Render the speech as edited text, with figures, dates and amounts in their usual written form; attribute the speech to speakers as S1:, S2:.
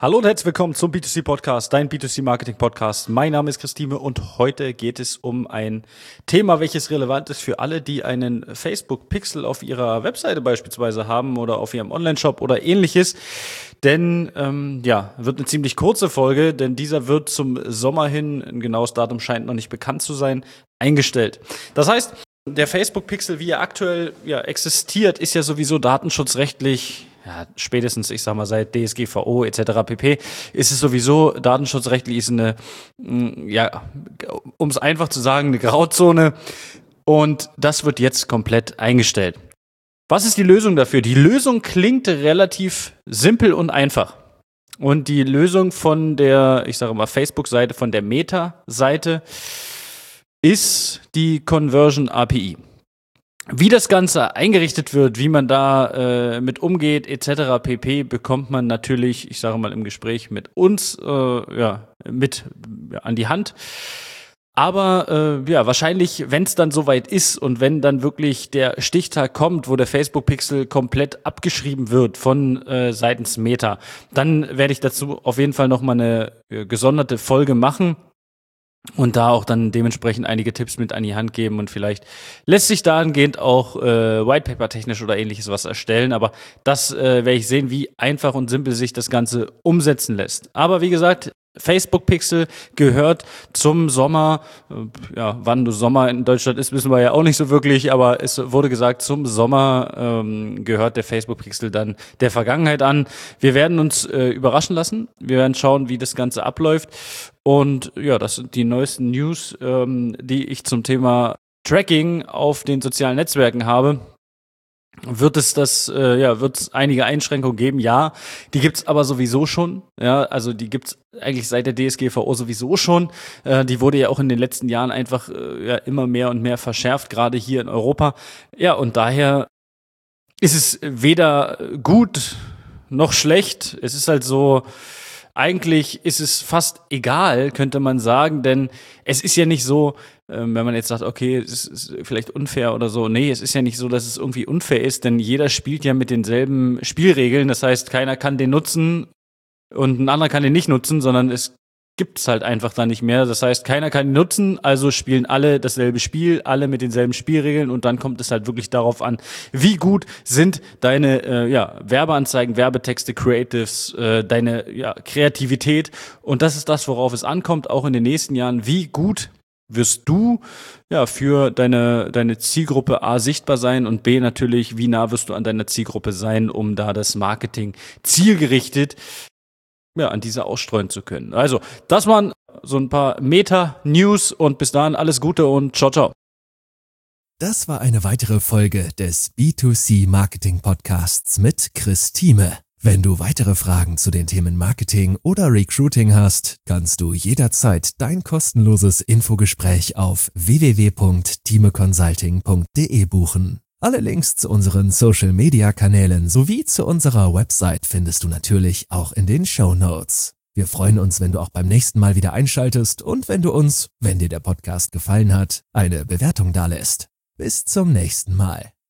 S1: Hallo und herzlich willkommen zum B2C-Podcast, dein B2C-Marketing-Podcast. Mein Name ist Christine und heute geht es um ein Thema, welches relevant ist für alle, die einen Facebook-Pixel auf ihrer Webseite beispielsweise haben oder auf ihrem Online-Shop oder ähnliches. Denn wird eine ziemlich kurze Folge, denn dieser wird zum Sommer hin, ein genaues Datum scheint noch nicht bekannt zu sein, eingestellt. Das heißt, der Facebook-Pixel, wie er aktuell existiert, ist ja sowieso datenschutzrechtlich spätestens, ich sag mal, seit DSGVO etc. pp. ist es sowieso datenschutzrechtlich ist eine, um es einfach zu sagen, eine Grauzone und das wird jetzt komplett eingestellt. Was ist die Lösung dafür? Die Lösung klingt relativ simpel und einfach. Und die Lösung von der, ich sage mal, Facebook-Seite, von der Meta-Seite ist die Conversion API. Wie das Ganze eingerichtet wird, wie man da mit umgeht etc. pp. Bekommt man natürlich, ich sage mal im Gespräch mit uns mit an die Hand. Aber wahrscheinlich, wenn es dann soweit ist und wenn dann wirklich der Stichtag kommt, wo der Facebook-Pixel komplett abgeschrieben wird von seitens Meta, dann werde ich dazu auf jeden Fall nochmal eine gesonderte Folge machen. Und da auch dann dementsprechend einige Tipps mit an die Hand geben und vielleicht lässt sich dahingehend auch Whitepaper-technisch oder ähnliches was erstellen. Aber das werde ich sehen, wie einfach und simpel sich das Ganze umsetzen lässt. Aber wie gesagt, Facebook-Pixel gehört zum Sommer, wann Sommer in Deutschland ist, wissen wir ja auch nicht so wirklich, aber es wurde gesagt, zum Sommer gehört der Facebook-Pixel dann der Vergangenheit an. Wir werden uns überraschen lassen, wir werden schauen, wie das Ganze abläuft und ja, das sind die neuesten News, die ich zum Thema Tracking auf den sozialen Netzwerken habe. Wird es einige Einschränkungen geben? Ja, die gibt's aber sowieso schon. Ja, also die gibt's eigentlich seit der DSGVO sowieso schon. Die wurde ja auch in den letzten Jahren einfach immer mehr und mehr verschärft, gerade hier in Europa. Ja, und daher ist es weder gut noch schlecht. Es ist halt so, eigentlich ist es fast egal, könnte man sagen, denn es ist ja nicht so, wenn man jetzt sagt, okay, es ist vielleicht unfair oder so. Nee, es ist ja nicht so, dass es irgendwie unfair ist, denn jeder spielt ja mit denselben Spielregeln. Das heißt, keiner kann den nutzen und ein anderer kann den nicht nutzen, sondern es gibt's halt einfach da nicht mehr. Das heißt, keiner kann ihn nutzen, also spielen alle dasselbe Spiel, alle mit denselben Spielregeln und dann kommt es halt wirklich darauf an, wie gut sind deine Werbeanzeigen, Werbetexte, Creatives, deine Kreativität und das ist das, worauf es ankommt, auch in den nächsten Jahren. Wie gut wirst du für deine Zielgruppe A sichtbar sein und B natürlich, wie nah wirst du an deiner Zielgruppe sein, um da das Marketing zielgerichtet an diese ausstreuen zu können. Also, das waren so ein paar Meta-News und bis dahin alles Gute und ciao, ciao.
S2: Das war eine weitere Folge des B2C Marketing Podcasts mit Chris Thieme. Wenn du weitere Fragen zu den Themen Marketing oder Recruiting hast, kannst du jederzeit dein kostenloses Infogespräch auf www.thimeconsulting.de buchen. Alle Links zu unseren Social-Media-Kanälen sowie zu unserer Website findest du natürlich auch in den Shownotes. Wir freuen uns, wenn du auch beim nächsten Mal wieder einschaltest und wenn du uns, wenn dir der Podcast gefallen hat, eine Bewertung dalässt. Bis zum nächsten Mal.